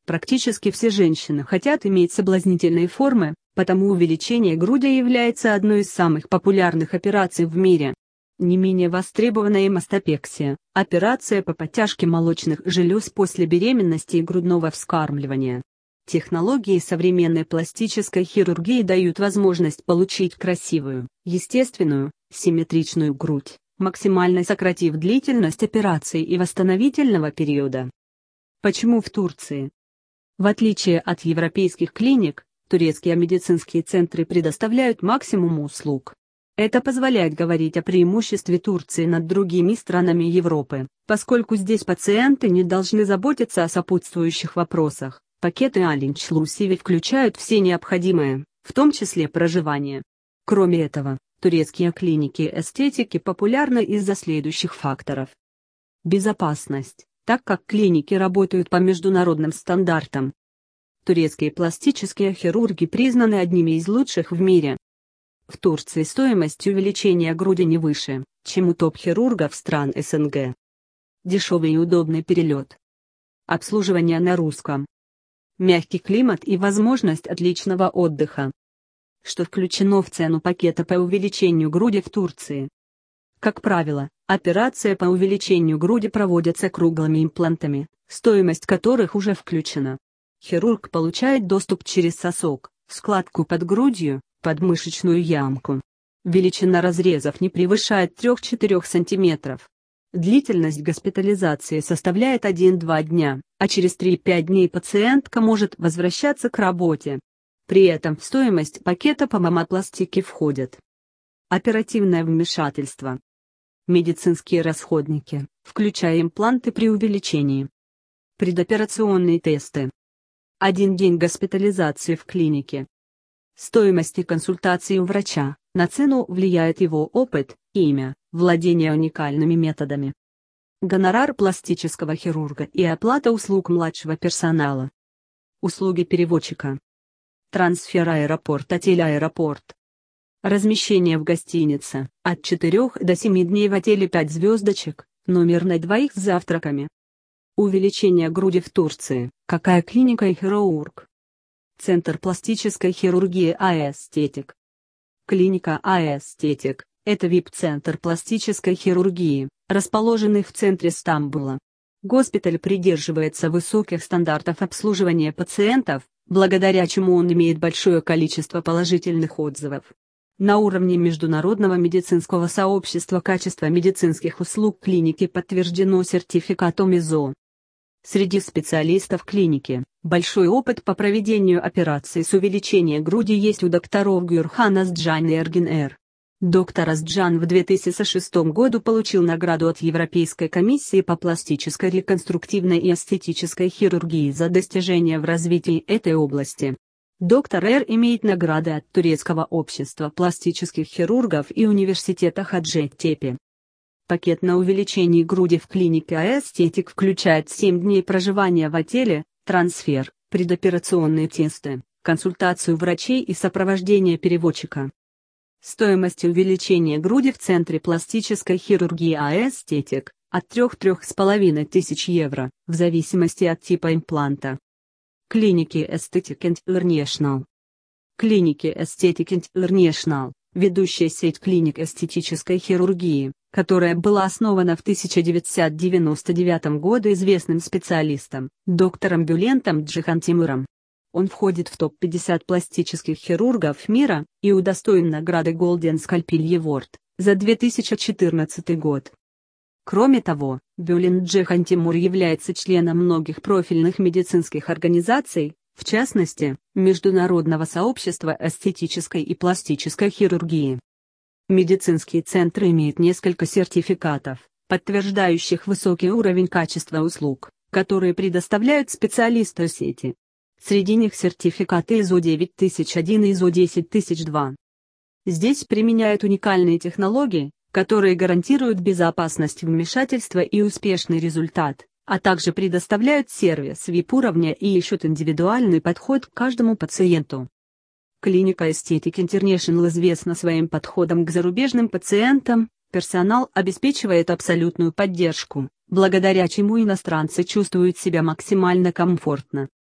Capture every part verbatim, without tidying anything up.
Практически все женщины хотят иметь соблазнительные формы, потому увеличение груди является одной из самых популярных операций в мире. Не менее востребована и мастопексия, операция по подтяжке молочных желез после беременности и грудного вскармливания. Технологии современной пластической хирургии дают возможность получить красивую, естественную, симметричную грудь, максимально сократив длительность операции и восстановительного периода. Почему в Турции? В отличие от европейских клиник, турецкие медицинские центры предоставляют максимум услуг. Это позволяет говорить о преимуществе Турции над другими странами Европы, поскольку здесь пациенты не должны заботиться о сопутствующих вопросах. Пакеты All-Inclusive включают все необходимое, в том числе проживание. Кроме этого, турецкие клиники эстетики популярны из-за следующих факторов. Безопасность, так как клиники работают по международным стандартам. Турецкие пластические хирурги признаны одними из лучших в мире. В Турции стоимость увеличения груди не выше, чем у топ-хирургов стран эс эн гэ. Дешевый и удобный перелет. Обслуживание на русском. Мягкий климат и возможность отличного отдыха. Что включено в цену пакета по увеличению груди в Турции? Как правило, операция по увеличению груди проводится круглыми имплантами, стоимость которых уже включена. Хирург получает доступ через сосок, складку под грудью, подмышечную ямку. Величина разрезов не превышает трёх-четырёх сантиметров. Длительность госпитализации составляет один-два дня, а через три-пять дней пациентка может возвращаться к работе. При этом в стоимость пакета по мамопластике входят оперативное вмешательство, медицинские расходники, включая импланты при увеличении, предоперационные тесты, один день госпитализации в клинике. Стоимость и консультации у врача, на цену влияет его опыт, имя, владение уникальными методами. Гонорар пластического хирурга и оплата услуг младшего персонала. Услуги переводчика. Трансфер аэропорт-отель-аэропорт. Размещение в гостинице, от четырёх до семи дней в отеле пять звездочек, номер на двоих с завтраками. Увеличение груди в Турции, какая клиника и хирург? Центр пластической хирургии А-Эстетик. Клиника А-Эстетик – это ви ай пи-центр пластической хирургии, расположенный в центре Стамбула. Госпиталь придерживается высоких стандартов обслуживания пациентов, благодаря чему он имеет большое количество положительных отзывов. На уровне международного медицинского сообщества качество медицинских услуг клиники подтверждено сертификатом ай эс о. Среди специалистов клиники, большой опыт по проведению операций с увеличением груди есть у докторов Гюрхан Азджан и Эргин Эр. Доктор Азджан в две тысячи шестом году получил награду от Европейской комиссии по пластической реконструктивной и эстетической хирургии за достижения в развитии этой области. Доктор Эр имеет награды от Турецкого общества пластических хирургов и университета Хаджетепе. Пакет на увеличение груди в клинике А-Эстетик включает семь дней проживания в отеле, трансфер, предоперационные тесты, консультацию врачей и сопровождение переводчика. Стоимость увеличения груди в центре пластической хирургии А-Эстетик от трёх-трёх с половиной тысяч евро, в зависимости от типа импланта. Клиники Aesthetic International. Клиники Aesthetic International – ведущая сеть клиник эстетической хирургии, которая была основана в тысяча девятьсот девяносто девятом году известным специалистом, доктором Бюлентом Джихантимуром. Он входит в топ пятьдесят пластических хирургов мира и удостоен награды Golden Scalpel Award за две тысячи четырнадцатый год. Кроме того, Бюлент Джихантимур является членом многих профильных медицинских организаций, в частности, Международного сообщества эстетической и пластической хирургии. Медицинские центры имеют несколько сертификатов, подтверждающих высокий уровень качества услуг, которые предоставляют специалисты сети. Среди них сертификаты ай эс о девять тысяч один и ай эс о десять тысяч два. Здесь применяют уникальные технологии, которые гарантируют безопасность вмешательства и успешный результат, а также предоставляют сервис ви ай пи-уровня и ищут индивидуальный подход к каждому пациенту. Клиника Aesthetic International известна своим подходом к зарубежным пациентам, персонал обеспечивает абсолютную поддержку, благодаря чему иностранцы чувствуют себя максимально комфортно.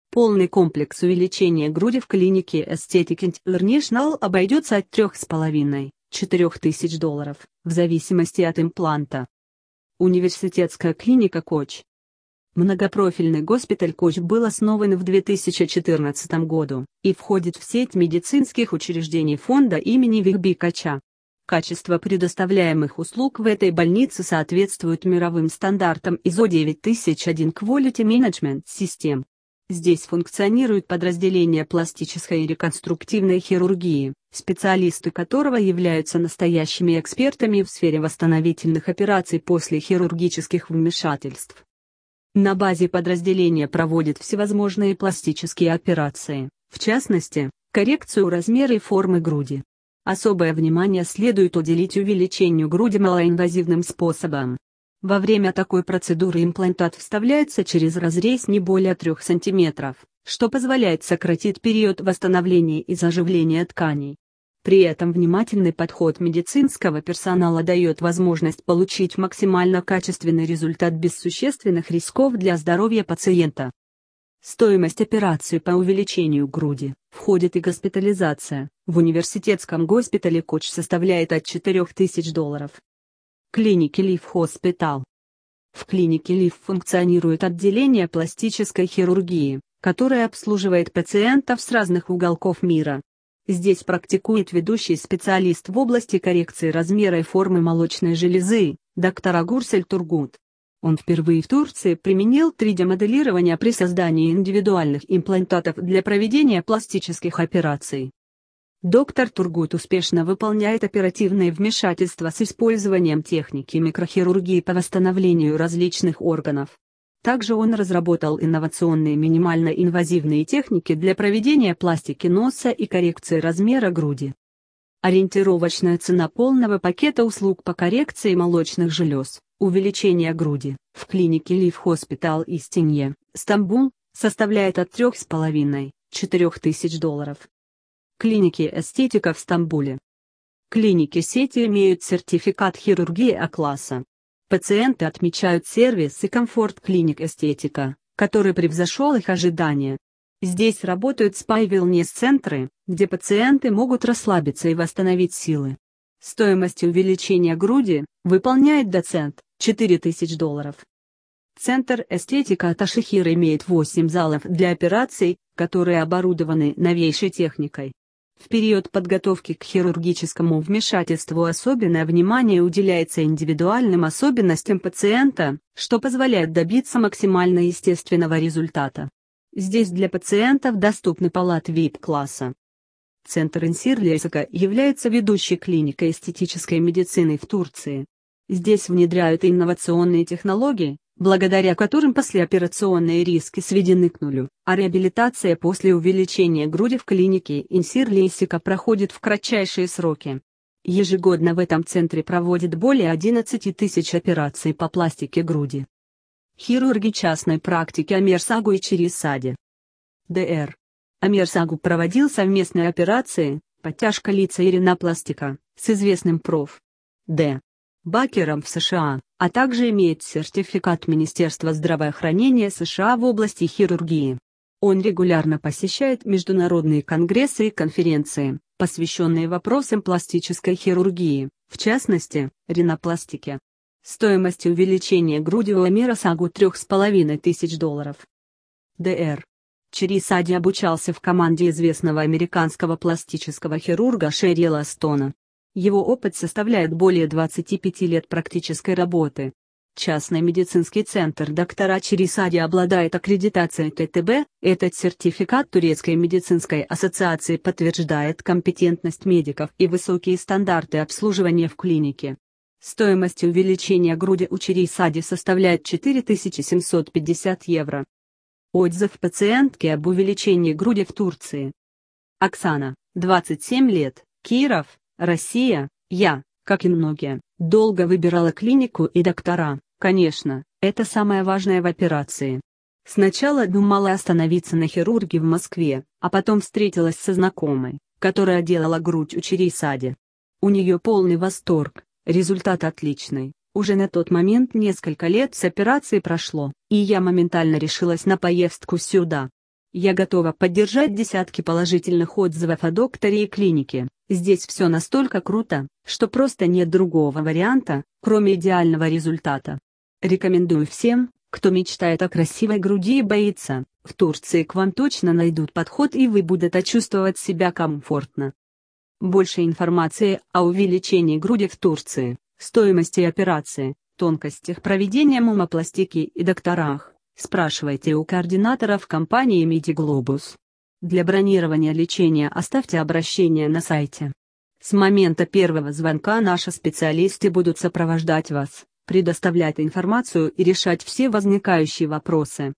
Полный комплекс увеличения груди в клинике Aesthetic International обойдется от трёх с половиной — четырёх тысяч долларов, в зависимости от импланта. Университетская клиника Коч. Многопрофильный госпиталь Коч был основан в две тысячи четырнадцатом году и входит в сеть медицинских учреждений фонда имени Вихби Коча. Качество предоставляемых услуг в этой больнице соответствует мировым стандартам ай эс о девять тысяч один Quality Management System. Здесь функционирует подразделение пластической и реконструктивной хирургии, специалисты которого являются настоящими экспертами в сфере восстановительных операций после хирургических вмешательств. На базе подразделения проводят всевозможные пластические операции, в частности, коррекцию размера и формы груди. Особое внимание следует уделить увеличению груди малоинвазивным способом. Во время такой процедуры имплантат вставляется через разрез не более трёх сантиметров, что позволяет сократить период восстановления и заживления тканей. При этом внимательный подход медицинского персонала дает возможность получить максимально качественный результат без существенных рисков для здоровья пациента. Стоимость операции по увеличению груди, входит и госпитализация, в университетском госпитале Коч составляет от четырёх тысяч долларов. Клиники Лив Хоспитал. В клинике Лив функционирует отделение пластической хирургии, которое обслуживает пациентов с разных уголков мира. Здесь практикует ведущий специалист в области коррекции размера и формы молочной железы, доктор Агурсель Тургут. Он впервые в Турции применил три дэ-моделирование при создании индивидуальных имплантатов для проведения пластических операций. Доктор Тургут успешно выполняет оперативные вмешательства с использованием техники микрохирургии по восстановлению различных органов. Также он разработал инновационные минимально инвазивные техники для проведения пластики носа и коррекции размера груди. Ориентировочная цена полного пакета услуг по коррекции молочных желез, увеличения груди, в клинике Лив Хоспитал Истинье, Стамбул, составляет от трёх с половиной — четырёх тысяч долларов. Клиники эстетика в Стамбуле. Клиники сети имеют сертификат хирургии А-класса. Пациенты отмечают сервис и комфорт клиник эстетика, который превзошел их ожидания. Здесь работают спа и велнес-центры, где пациенты могут расслабиться и восстановить силы. Стоимость увеличения груди выполняет доцент — четыре тысячи долларов. Центр эстетика Аташехир имеет восемь залов для операций, которые оборудованы новейшей техникой. В период подготовки к хирургическому вмешательству особенное внимание уделяется индивидуальным особенностям пациента, что позволяет добиться максимально естественного результата. Здесь для пациентов доступны палаты ви ай пи-класса. Центр Инсирлесака является ведущей клиникой эстетической медицины в Турции. Здесь внедряют инновационные технологии, благодаря которым послеоперационные риски сведены к нулю, а реабилитация после увеличения груди в клинике Инсирлесака проходит в кратчайшие сроки. Ежегодно в этом центре проводят более одиннадцати тысяч операций по пластике груди. Хирурги частной практики Амер Сагу и Черисади. дэ-эр. Амер Сагу проводил совместные операции, подтяжка лица и ринопластика, с известным проф. Д. Бакером в США, а также имеет сертификат Министерства здравоохранения США в области хирургии. Он регулярно посещает международные конгрессы и конференции, посвященные вопросам пластической хирургии, в частности, ринопластике. Стоимость увеличения груди у Амира Сагу трёх с половиной тысяч долларов. дэ-эр. Черисади обучался в команде известного американского пластического хирурга Шерила Стона. Его опыт составляет более двадцати пяти лет практической работы. Частный медицинский центр доктора Черисади обладает аккредитацией тэ тэ бэ, этот сертификат Турецкой медицинской ассоциации подтверждает компетентность медиков и высокие стандарты обслуживания в клинике. Стоимость увеличения груди у Черисади составляет четыре тысячи семьсот пятьдесят евро. Отзыв пациентки об увеличении груди в Турции. Оксана, двадцать семь лет, Киров, Россия. Я, как и многие, долго выбирала клинику и доктора. Конечно, это самое важное в операции. Сначала думала остановиться на хирурге в Москве, а потом встретилась со знакомой, которая делала грудь у Черисади. У нее полный восторг, результат отличный. Уже на тот момент несколько лет с операции прошло, и я моментально решилась на поездку сюда. Я готова поддержать десятки положительных отзывов о докторе и клинике. Здесь все настолько круто, что просто нет другого варианта, кроме идеального результата. Рекомендую всем, кто мечтает о красивой груди и боится. В Турции к вам точно найдут подход, и вы будете чувствовать себя комфортно. Больше информации о увеличении груди в Турции, стоимости операции, тонкостях проведения маммопластики и докторах спрашивайте у координаторов компании Медиглобус. Для бронирования лечения оставьте обращение на сайте. С момента первого звонка наши специалисты будут сопровождать вас, предоставлять информацию и решать все возникающие вопросы.